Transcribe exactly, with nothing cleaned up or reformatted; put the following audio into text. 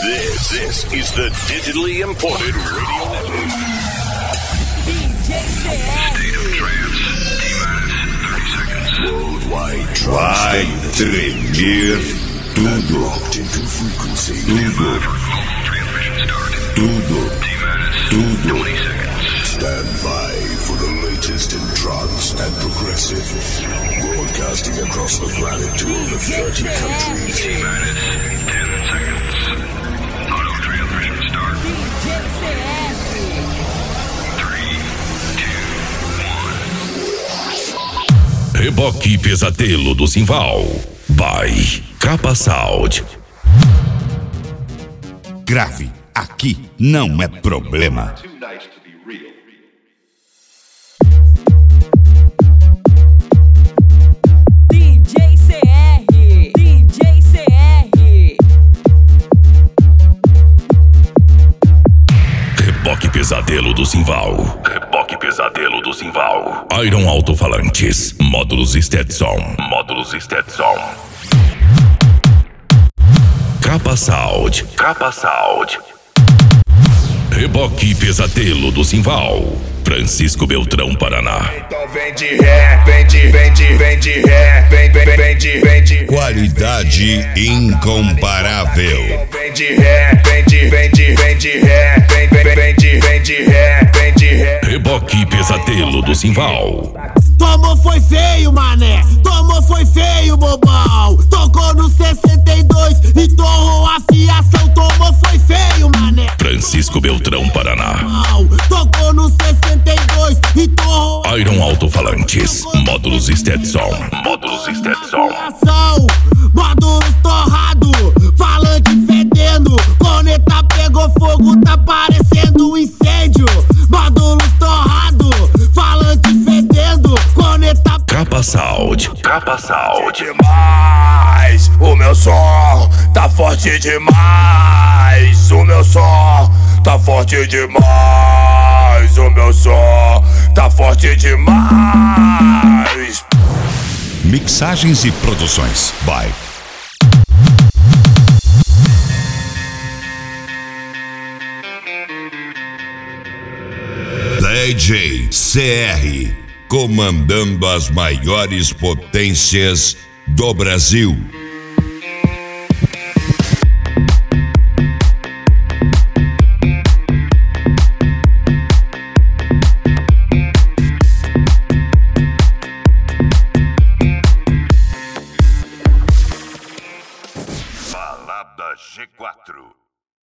This, this is the digitally imported radio network. State of trance. T-minus thirty seconds. Worldwide trance. Vai tremer tudo. Locked into frequency. Tudo. Transmission start. Tudo. T-minus Tudo. twenty seconds. Stand by for the latest in trance and progressive. Broadcasting across the planet to over thirty countries. T-minus ten seconds. Auto transmission start. Three, two, one. Reboque Pesadelo do Simval. By Capa Sound. Grave. Aqui não é problema. D J C R, D J C R. Reboque Pesadelo do Simval. Reboque Pesadelo do Simval. Iron Alto-Falantes. Módulos Stetson. Módulos Stetson. Capa Sound. Capa Sound. Reboque Pesadelo do Simval. Francisco Beltrão, Paraná. Então vem de ré, vem de, vem de, vem de ré, vem, vem, vem de, vem de. Qualidade incomparável. Vem de ré, vem de, vem de, vem de ré, vem, vem, vem de, vem de ré, vem de ré. Reboque Pesadelo do Simval. Tomou foi feio, mané. Tomou foi feio, bobão. Tocou no sessenta e dois e torrou a fiação. Tomou foi feio, mané. Francisco Beltrão, Paraná. Tocou no sessenta e dois e torrou a Iron Alto-Falantes. Módulos Stetson. Módulos Stetson. fiação. Módulos torrado, falante fedendo. Corneta pegou fogo, tá parecendo um incêndio. Módulos torrado, falante fedendo. Corneta. Capa Sound. Capa Sound. Demais, o meu som tá forte demais. O meu som tá forte demais. O meu som tá forte demais. Mixagens e produções. By D J C R, comandando as maiores potências do Brasil. Balada G quatro.